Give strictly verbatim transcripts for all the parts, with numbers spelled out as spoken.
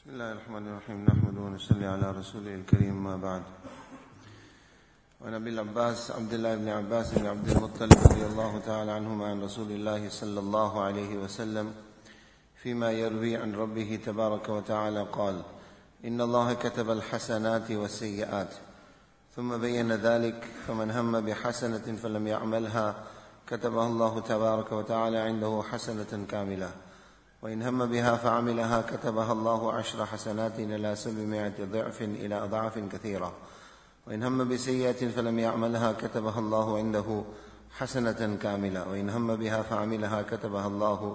بسم الله الرحمن الرحيم نحمده ونصلي على رسوله الكريم ما بعد. وعن أبي العباس عبد الله بن عباس بن عبد المطلب رضي الله تعالى عنهما عن رسول الله صلى الله عليه وسلم فيما يروي عن ربه تبارك وتعالى قال: إن الله كتب الحسنات والسيئات ثم بين ذلك فمن هم بحسنة فلم يعملها كتبها الله تبارك وتعالى عنده حسنة كاملة، وإن هم بها فعملها كتبها الله عشر حسنات إلى سبعمائة ضعف إلى أضعاف كثيرة، وإن هم بسيئة فلم يعملها كتبها الله عنده حسنة كاملة، وإن هم بها فعملها كتبها الله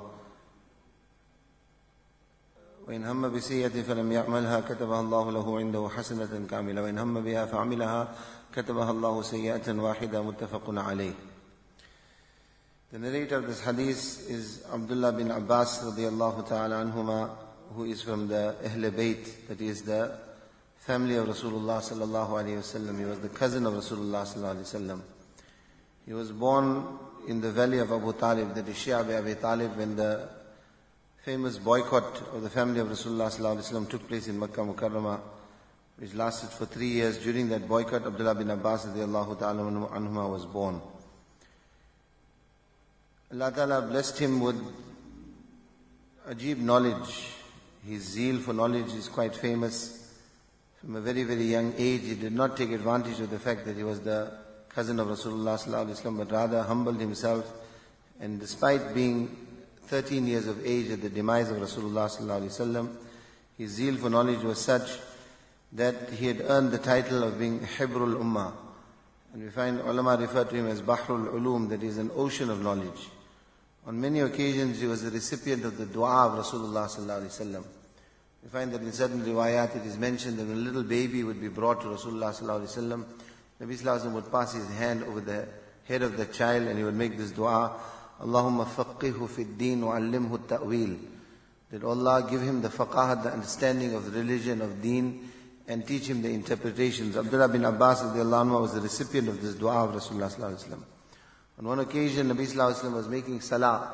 وإن هم بسيئة فلم يعملها كتبها الله له عنده حسنة كاملة، وإن هم بها فعملها كتبها الله سيئة واحدة. متفق عليه. The narrator of this hadith is Abdullah bin Abbas radiyallahu ta'ala anhuma, who is from the Ahl Bayt, that is the family of Rasulullah sallallahu alayhi wasallam. He was the cousin of Rasulullah sallallahu alayhi wasallam. He was born in the valley of Abu Talib, that is Shia Abi Talib, when the famous boycott of the family of Rasulullah sallallahu alayhi wasallam took place in Makkah Mukarramah, which lasted for three years. During that boycott, Abdullah bin Abbas radiyallahu ta'ala anhuma was born. Allah Ta'ala blessed him with ajib knowledge. His zeal for knowledge is quite famous. From a very, very young age, he did not take advantage of the fact that he was the cousin of Rasulullah sallallahu alaihi wasallam, but rather humbled himself. And despite being thirteen years of age at the demise of Rasulullah sallallahu alaihi wasallam, his zeal for knowledge was such that he had earned the title of being Hibrul Ummah. And we find ulama refer to him as Bahrul Ulum, that is an ocean of knowledge. On many occasions, he was the recipient of the dua of Rasulullah sallallahu alaihi wasallam. We find that in certain riwayat it is mentioned that when a little baby would be brought to Rasulullah sallallahu alaihi wasallam, Nabi sallallahu alaihi wasallam would pass his hand over the head of the child and he would make this dua: Allahumma faqqihu fid deen wa allimhu ta'wil. That Allah give him the faqahat, the understanding of the religion, of deen, and teach him the interpretations. Abdullah bin Abbas radiyallahu anhu was the recipient of this dua of Rasulullah sallallahu alaihi wasallam. On one occasion, Nabi sallallahu alaihi wasallam was making salah,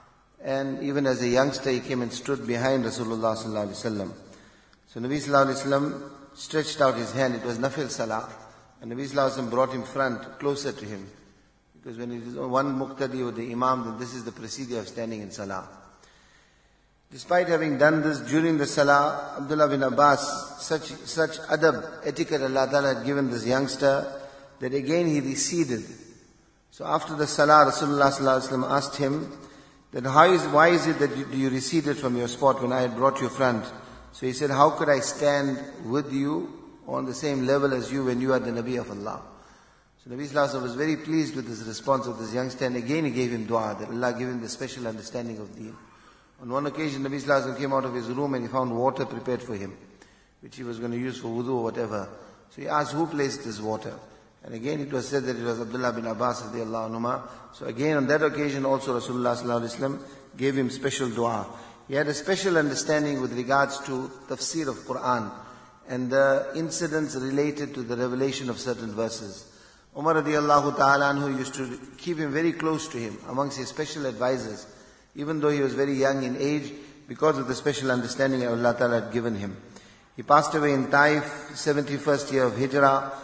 and even as a youngster, he came and stood behind Rasulullah sallallahu alaihi wasallam. So Nabi sallallahu alaihi wasallam stretched out his hand. It was nafil salah, and Nabi sallallahu alaihi wasallam brought him front, closer to him, because when it is one muqtadi with the imam, then this is the procedure of standing in salah. Despite having done this during the salah, Abdullah bin Abbas, such such adab, etiquette Allah Ta'ala had given this youngster, that again he receded. So after the salah, Rasulullah sallallahu alaihi wasallam asked him that how is, why is it that you, you receded from your spot when I had brought you front? So he said, how could I stand with you on the same level as you when you are the Nabi of Allah? So Nabi sallallahu alaihi wasallam was very pleased with this response of this youngster, and again he gave him dua that Allah give him the special understanding of deen. On one occasion, Nabi sallallahu alaihi wasallam came out of his room and he found water prepared for him, which he was going to use for wudu or whatever. So he asked, who placed this water? And again it was said that it was Abdullah bin Abbas radiyallahu anhuma. So again on that occasion also Rasulullah sallallahu alaihi wasallam gave him special dua. He had a special understanding with regards to tafsir of Quran and the incidents related to the revelation of certain verses. Umar radiyallahu ta'ala anhu used to keep him very close to him amongst his special advisors, even though he was very young in age, because of the special understanding that Allah Ta'ala had given him. He passed away in Taif, seventy-first year of Hijrah.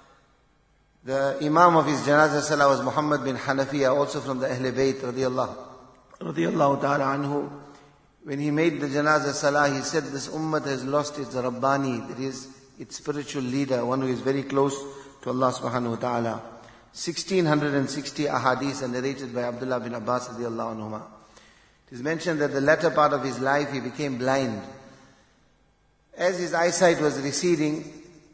The Imam of his Janazah Salah was Muhammad bin Hanafiya, also from the Ahl Bayt radiyallahu, radiyallahu ta'ala anhu. When he made the Janazah Salah, he said this ummah has lost its Rabbani, that is, its spiritual leader, one who is very close to Allah subhanahu wa ta'ala. sixteen sixty ahadith are narrated by Abdullah bin Abbas radiyallahu anhuma. It is mentioned that the latter part of his life he became blind. As his eyesight was receding,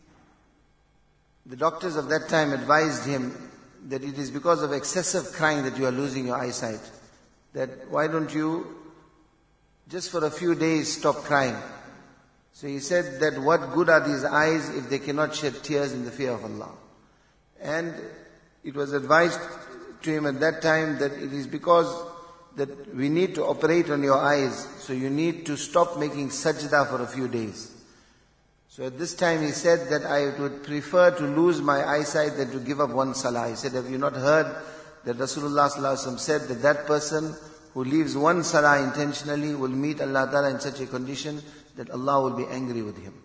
the doctors of that time advised him that it is because of excessive crying that you are losing your eyesight. That why don't you just for a few days stop crying? So he said that what good are these eyes if they cannot shed tears in the fear of Allah? And it was advised to him at that time that it is because that we need to operate on your eyes, so you need to stop making sajda for a few days. So at this time he said that I would prefer to lose my eyesight than to give up one salah. He said, have you not heard that Rasulullah sallallahu alaihi wasallam said that that person who leaves one salah intentionally will meet Allah Ta'ala in such a condition that Allah will be angry with him.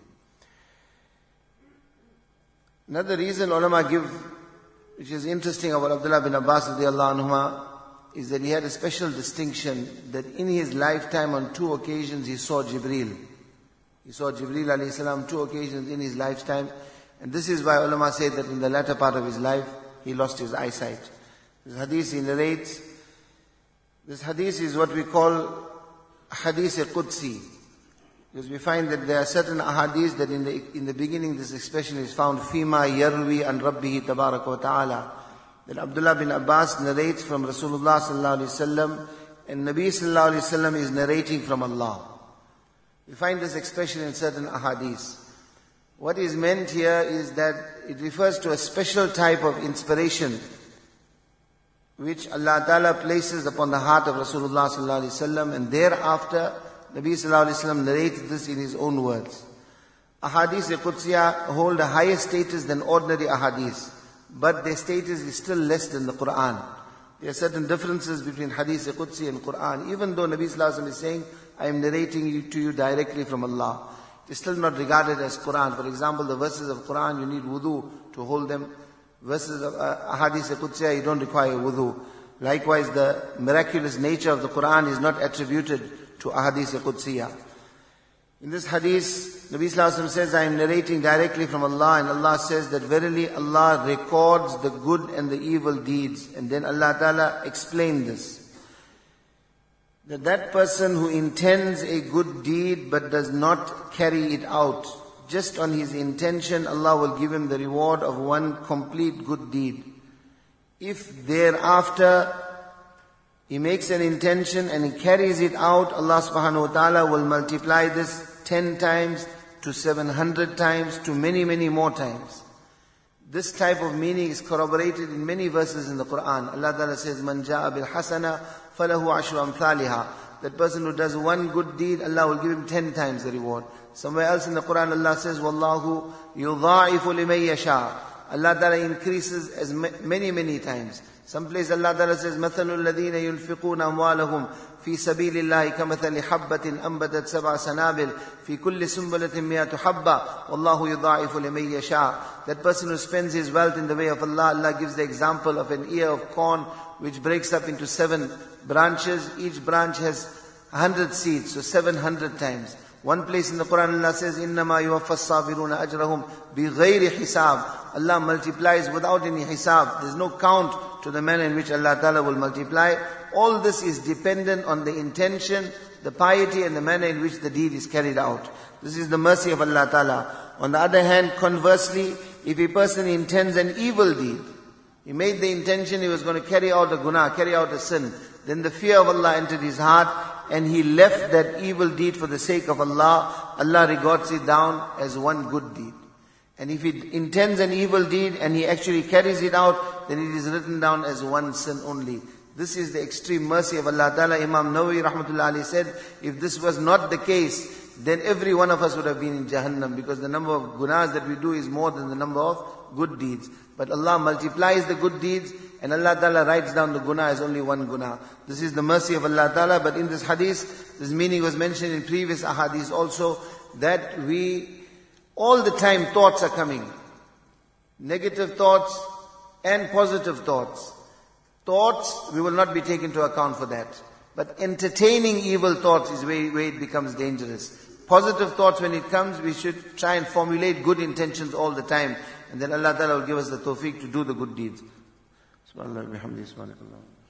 Another reason ulama give, which is interesting about Abdullah bin Abbas radiallahu anhuma, is that he had a special distinction that in his lifetime on two occasions he saw Jibreel. He saw Jibreel alayhi salam two occasions in his lifetime, and this is why ulama say that in the latter part of his life he lost his eyesight. This hadith he narrates, this hadith is what we call hadith-e-Qudsi. Because we find that there are certain ahadith that in the in the beginning this expression is found, Fima yarwi an Rabbihi tabaraka wa ta'ala. That Abdullah bin Abbas narrates from Rasulullah sallallahu alaihi wasallam, and Nabi sallallahu alaihi wasallam is narrating from Allah. We find this expression in certain ahadith. What is meant here is that it refers to a special type of inspiration which Allah Ta'ala places upon the heart of Rasulullah sallallahu alaihi wasallam, and thereafter Nabi sallallahu alaihi wasallam narrates this in his own words. Ahadith-e-Qudsiyah hold a higher status than ordinary ahadith, but their status is still less than the Quran. There are certain differences between Hadith-e-Qudsi and Quran. Even though Nabi sallallahu alaihi wasallam is saying, I am narrating you to you directly from Allah, it is still not regarded as Quran. For example, the verses of Quran, you need wudu to hold them. Verses of uh, Ahadith-e-Qudsiyah, you don't require wudu. Likewise, the miraculous nature of the Quran is not attributed to Ahadith-e-Qudsiyah. In this hadith, Nabi sallallahu alaihi wasallam says, I am narrating directly from Allah, and Allah says that verily Allah records the good and the evil deeds. And then Allah Ta'ala explained this. That that person who intends a good deed but does not carry it out, just on his intention, Allah will give him the reward of one complete good deed. If thereafter he makes an intention and he carries it out, Allah subhanahu wa ta'ala will multiply this ten times to seven hundred times to many, many more times. This type of meaning is corroborated in many verses in the Quran. Allah Ta'ala says, Man ja'a bil hasana falahu ashru amthaliha. That person who does one good deed, Allah will give him ten times the reward. Somewhere else in the Quran, Allah says, Wallahu yudha'ifu liman yasha. Allah Ta'ala increases as many, many times. Some place Allah Ta'ala says, مَثَلُ الَّذِينَ يُنْفِقُونَ أَمْوَالَهُمْ فِي سَبِيلِ اللَّهِ كَمَثَلِ حَبَّةٍ أَنْبَتَتْ سَبْعَ سَنَابِلٍ فِي كُلِّ سُنْبُلَةٍ مِئَةُ حَبَّةٍ وَاللَّهُ يُضَاعِفُ لِمَن يَشَاءُ. That person who spends his wealth in the way of Allah, Allah gives the example of an ear of corn which breaks up into seven branches. Each branch has a hundred seeds, so seven hundred times. One place in the Quran Allah says, إِنَّمَا يُوَفَّى الصَّابِرُونَ أَجْرَهُمْ بِغَيْرِ حِسَابٍ. Allah multiplies without any hisab. There's no count to the manner in which Allah Ta'ala will multiply. All this is dependent on the intention, the piety and the manner in which the deed is carried out. This is the mercy of Allah Ta'ala. On the other hand, conversely, if a person intends an evil deed, he made the intention he was going to carry out a guna, carry out a sin, then the fear of Allah entered his heart and he left that evil deed for the sake of Allah. Allah regards it down as one good deed. And if he intends an evil deed and he actually carries it out, then it is written down as one sin only. This is the extreme mercy of Allah Ta'ala. Imam Nawawi rahmatullahi alayhi said, if this was not the case, then every one of us would have been in Jahannam, because the number of gunas that we do is more than the number of good deeds. But Allah multiplies the good deeds, and Allah Ta'ala writes down the guna as only one guna. This is the mercy of Allah Ta'ala. But in this hadith, this meaning was mentioned in previous ahadith also, that we, all the time thoughts are coming. Negative thoughts and positive thoughts. Thoughts, we will not be taken into account for that. But entertaining evil thoughts is where, where it becomes dangerous. Positive thoughts, when it comes, we should try and formulate good intentions all the time. And then Allah Ta'ala will give us the tawfiq to do the good deeds. Subhanallah, bihamdihi, subhanakallah.